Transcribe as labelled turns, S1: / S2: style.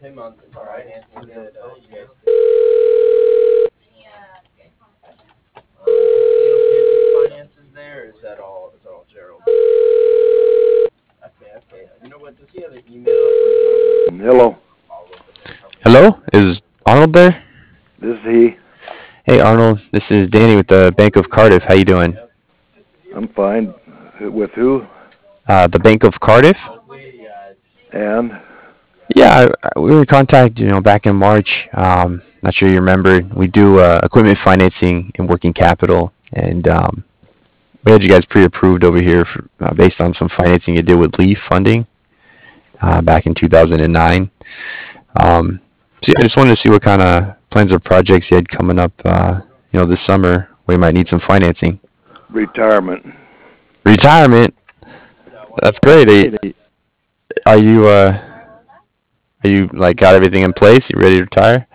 S1: Hello,
S2: Hello, is Arnold there?
S1: this is he.
S2: Hey Arnold, this is Danny with the Bank of Cardiff. How you doing?
S1: I'm fine. With who?
S2: The Bank of Cardiff?
S1: And
S2: Yeah, we were in contact, back in March. Not sure you remember. We do equipment financing and working capital, and we had you guys pre-approved over here based on some financing you did with Leaf Funding back in 2009. So yeah, I just wanted to see what kind of plans or projects you had coming up, this summer where you might need some financing.
S1: retirement.
S2: Retirement. That's great. Are you like got everything in place? You ready to retire?